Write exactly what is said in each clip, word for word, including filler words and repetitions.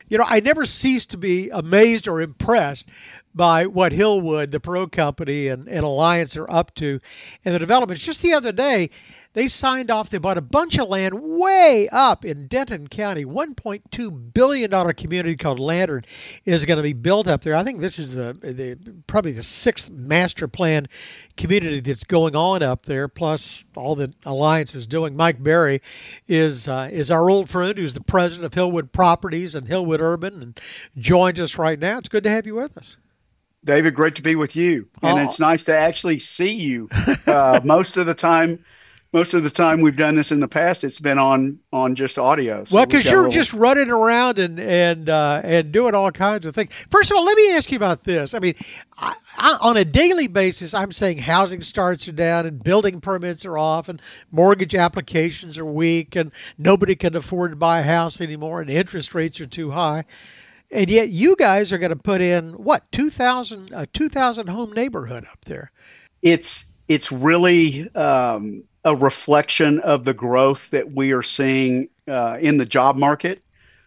you know, I never cease to be amazed or impressed by what Hillwood, the Perot Company, and, and Alliance are up to and the developments. Just the other day, they signed off. They bought a bunch of land way up in Denton County. one point two billion dollars community called Lantern is going to be built up there. I think this is the, the probably the sixth master plan community that's going on up there, plus all that Alliance is doing. Mike Berry is uh, is our old friend who's the president of Hillwood Properties and Hillwood Urban and joins us right now. It's good to have you with us. David, great to be with you. And Oh. it's nice to actually see you. Uh, most of the time, most of the time we've done this in the past, it's been on, on just audio. So Well, we've because got a you're little- just running around and and uh, and doing all kinds of things. First of all, let me ask you about this. I mean, I, I, on a daily basis, I'm saying housing starts are down and building permits are off and mortgage applications are weak and nobody can afford to buy a house anymore and interest rates are too high. And yet you guys are going to put in, what, two thousand, a two thousand home neighborhood up there. it's it's really um, a reflection of the growth that we are seeing uh, in the job market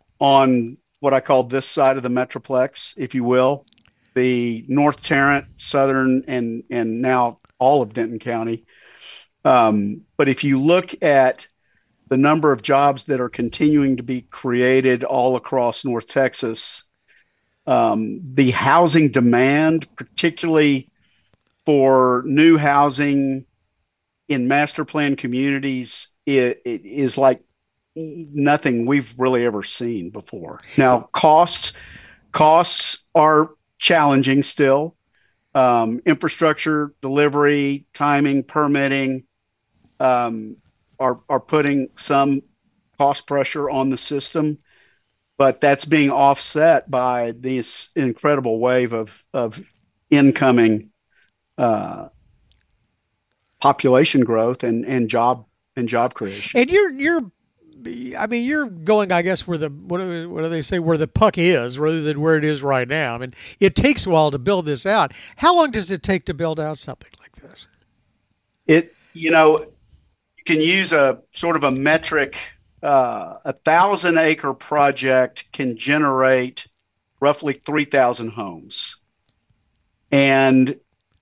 on what I call this side of the Metroplex, if you will, the North Tarrant, Southern, and and now all of Denton County. Um, but if you look at the number of jobs that are continuing to be created all across North Texas, um, the housing demand, particularly for new housing in master plan communities, it, it is like nothing we've really ever seen before. Now, costs costs are challenging still. Um, infrastructure, delivery, timing, permitting, um, are are putting some cost pressure on the system, but that's being offset by this incredible wave of of incoming uh, population growth and and job and job creation. And you're you're I mean, you're going, I guess, where the what do, what do they say, where the puck is, rather than where it is right now. I mean, it takes a while to build this out. How long does it take to build out something like this? It you know, you can use a sort of a metric. Uh, a thousand acre project can generate roughly three thousand homes, and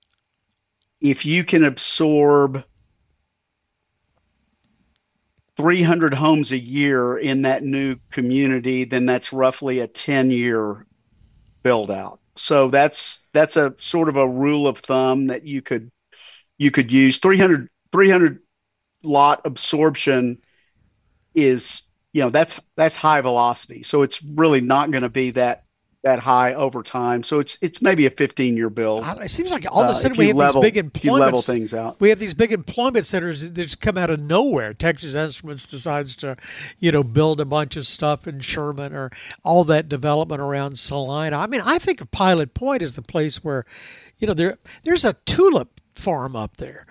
if you can absorb three hundred homes a year in that new community, then that's roughly a ten year build out. So that's that's a sort of a rule of thumb that you could you could use. three hundred, three hundred lot absorption is, you know, that's that's high velocity. So it's really not going to be that that high over time. So it's it's maybe a fifteen year build. It seems like all of a Uh, sudden if we you have level- these big if you level employment things out. We have these big employment centers that just come out of nowhere. Texas Instruments decides to, you know, build a bunch of stuff in Sherman, or all that development around Salina. I mean, I think of Pilot Point as the place where, you know, there there's a tulip farm up there.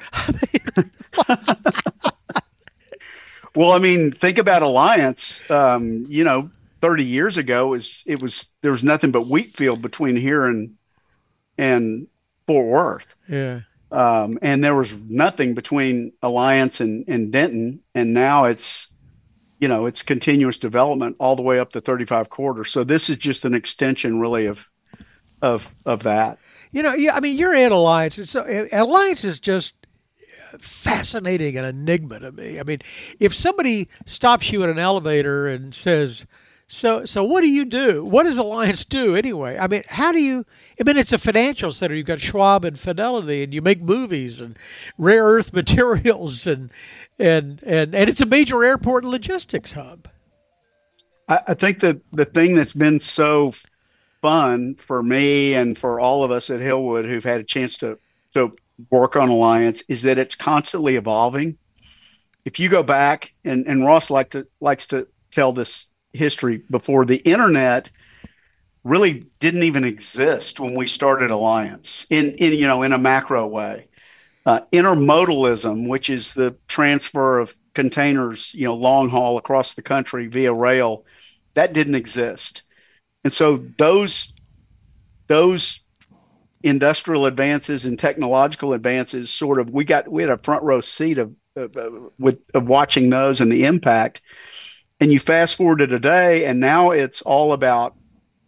Well, I mean, think about Alliance. Um, you know, thirty years ago, is it was there was nothing but wheat field between here and and Fort Worth, Yeah. um, and there was nothing between Alliance and, and Denton, and now it's, you know, it's continuous development all the way up the thirty-five corridor. So this is just an extension, really, of of of that. You know, yeah, I mean, you're at Alliance. And so Alliance is just fascinating and enigma to me. I mean, if somebody stops you in an elevator and says, so so what do you do? What does Alliance do anyway? I mean, how do you, I mean, it's a financial center. You've got Schwab and Fidelity, and you make movies and rare earth materials, and and and, and it's a major airport and logistics hub. I, I think that the thing that's been so fun for me and for all of us at Hillwood who've had a chance to to work on Alliance is that it's constantly evolving. If you go back, and, and Ross like to likes to tell this history, before the internet really didn't even exist when we started Alliance in, in you know, in a macro way. Uh, intermodalism, which is the transfer of containers, you know, long haul across the country via rail, that didn't exist. And so those those industrial advances and technological advances, sort of, we got we had a front row seat of, of, of with of watching those and the impact. And you fast forward to today, and now it's all about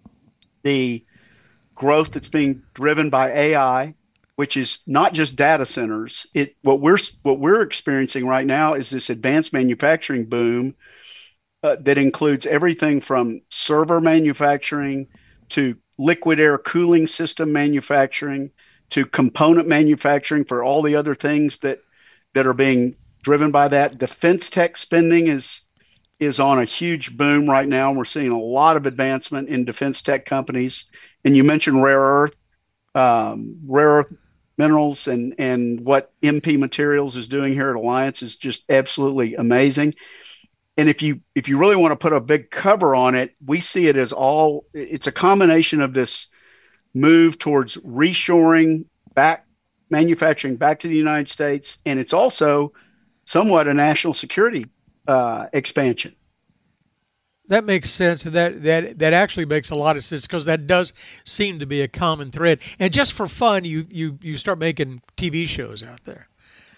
the growth that's being driven by A I, which is not just data centers. It what we're what we're experiencing right now is this advanced manufacturing boom uh, that includes everything from server manufacturing to liquid air cooling system manufacturing to component manufacturing for all the other things that that are being driven by that. Defense tech spending is is on a huge boom right now. We're seeing a lot of advancement in defense tech companies. And you mentioned rare earth, um, rare earth minerals, and and what M P Materials is doing here at Alliance is just absolutely amazing. And if you if you really want to put a big cover on it, we see it as all it's a combination of this move towards reshoring back manufacturing back to the United States, and it's also somewhat a national security uh, expansion. That makes sense, and that that that actually makes a lot of sense because that does seem to be a common thread. And just for fun, you you you start making T V shows out there.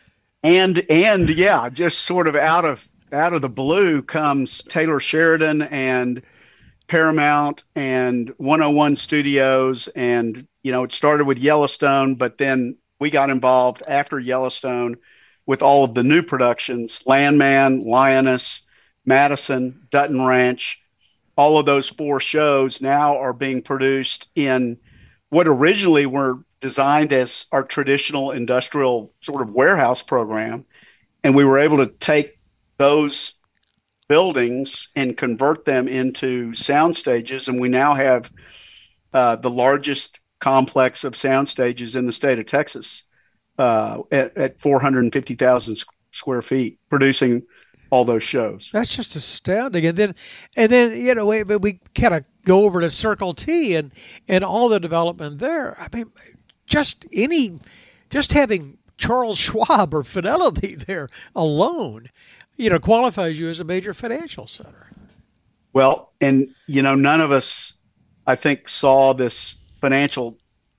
And and yeah, just sort of out of out of the blue comes Taylor Sheridan and Paramount and one oh one Studios, and you know it started with Yellowstone, but then we got involved after Yellowstone with all of the new productions: Landman, Lioness, Madison, Dutton Ranch. All of those four shows now are being produced in what originally were designed as our traditional industrial sort of warehouse program, and we were able to take those buildings and convert them into sound stages, and we now have uh, the largest complex of sound stages in the state of Texas uh, at, at four hundred fifty thousand square feet, producing all those shows. That's just astounding. And then, and then you know, we, we kind of go over to Circle T and and all the development there. I mean, just any, just having Charles Schwab or Fidelity there alone, you know, qualifies you as a major financial center. Well, and, you know, none of us, I think, saw this financial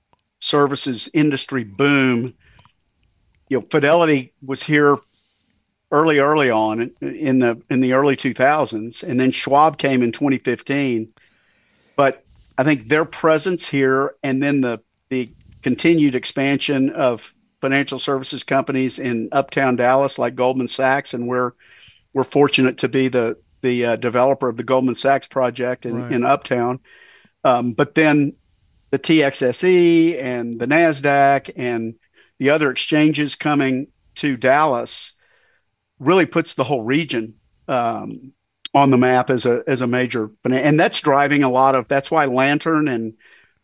services industry boom. You know, Fidelity was here early, early on in the in the early two thousands, and then Schwab came in twenty fifteen. But I think their presence here and then the the continued expansion of financial services companies in uptown Dallas like Goldman Sachs, and we're we're fortunate to be the the uh, developer of the Goldman Sachs project in, right. in Uptown. Um, but then the T X S E and the NASDAQ and the other exchanges coming to Dallas really puts the whole region um, on the map as a as a major, and that's driving a lot of. That's why Lantern and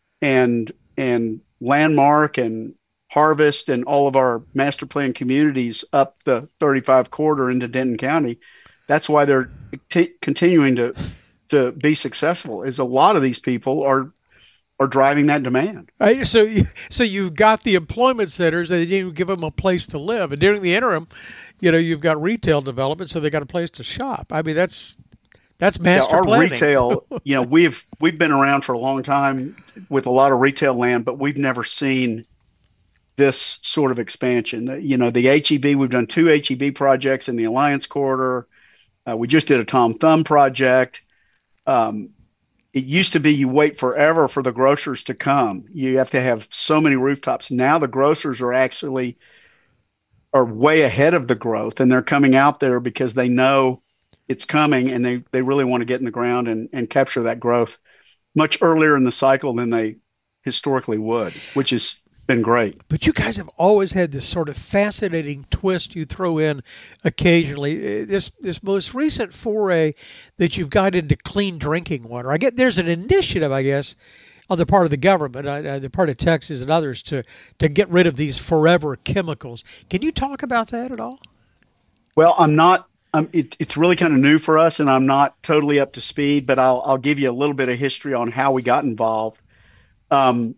and and Landmark and Harvest and all of our master plan communities up the thirty-five corridor into Denton County. That's why they're t- continuing to to be successful. Is a lot of these people are are driving that demand. Right. So, you, so you've got the employment centers, and you give them a place to live, and during the interim, you know, you've got retail development, so they got a place to shop. I mean, that's that's master yeah, our planning. Retail, you know, we've we've been around for a long time with a lot of retail land, but we've never seen this sort of expansion. You know, the H E B, we've done two H E B projects in the Alliance Corridor. Uh, we just did a Tom Thumb project. Um, it used to be you wait forever for the grocers to come. You have to have so many rooftops. Now the grocers are actually are way ahead of the growth, and they're coming out there because they know it's coming, and they, they really want to get in the ground and, and capture that growth much earlier in the cycle than they historically would, which is been great. But you guys have always had this sort of fascinating twist you throw in occasionally. This this most recent foray that you've got into clean drinking water. I get there's an initiative, I guess, on the part of the government, uh, the part of Texas and others to to get rid of these forever chemicals. Can you talk about that at all? Well, I'm not. Um, it, it's really kind of new for us, and I'm not totally up to speed. But I'll I'll give you a little bit of history on how we got involved. Um,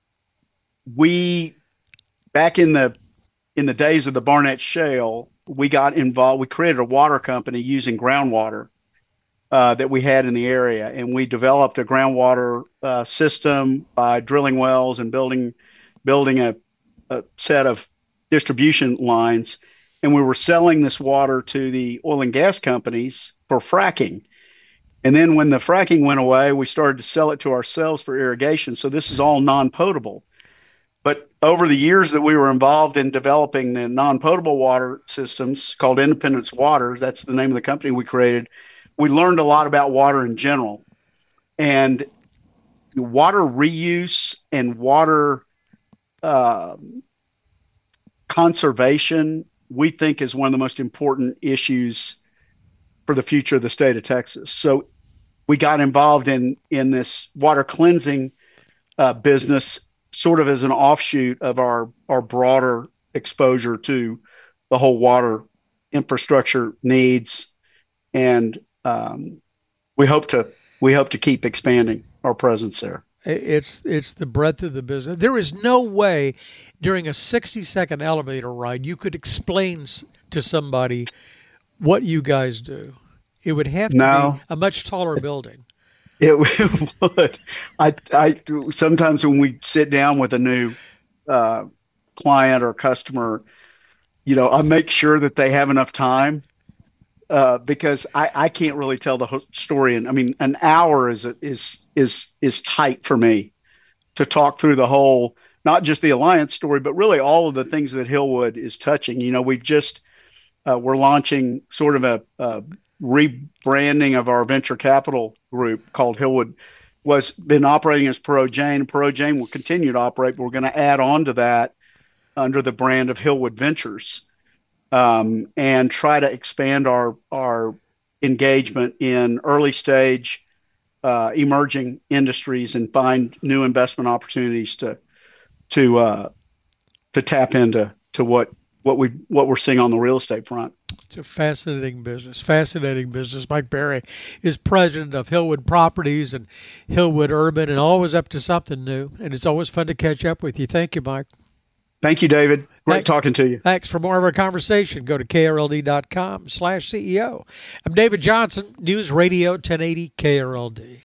We, back in the in the days of the Barnett Shale, we got involved. We created a water company using groundwater uh, that we had in the area, and we developed a groundwater uh, system by drilling wells and building building a, a set of distribution lines. and we were selling this water to the oil and gas companies for fracking. And then when the fracking went away, we started to sell it to ourselves for irrigation. So this is all non-potable. But over the years that we were involved in developing the non-potable water systems called Independence Water, that's the name of the company we created, we learned a lot about water in general. And water reuse and water uh, conservation, we think, is one of the most important issues for the future of the state of Texas. So we got involved in, in this water cleansing uh, business sort of as an offshoot of our, our broader exposure to the whole water infrastructure needs. And um, we hope to we hope to keep expanding our presence there. It's it's the breadth of the business. There is no way during a sixty second elevator ride you could explain to somebody what you guys do. It would have to no. be a much taller building. It would. I, I sometimes when we sit down with a new uh, client or customer, you know, I make sure that they have enough time uh, because I, I can't really tell the whole story. And I mean, an hour is is is is tight for me to talk through the whole, not just the Alliance story, but really all of the things that Hillwood is touching. You know, we've just uh, we're launching sort of a, a rebranding of our venture capital group called Hillwood. Was been operating as ProJane. ProJane will continue to operate, but we're going to add on to that under the brand of Hillwood Ventures, um, and try to expand our our engagement in early stage uh, emerging industries and find new investment opportunities to to uh, to tap into to what what we what we're seeing on the real estate front. It's a fascinating business, fascinating business. Mike Berry is president of Hillwood Properties and Hillwood Urban, and always up to something new. And it's always fun to catch up with you. Thank you, Mike. Thank you, David. Great Thanks. talking to you. Thanks. For more of our conversation, go to K R L D dot com slash C E O. I'm David Johnson, News Radio ten eighty K R L D.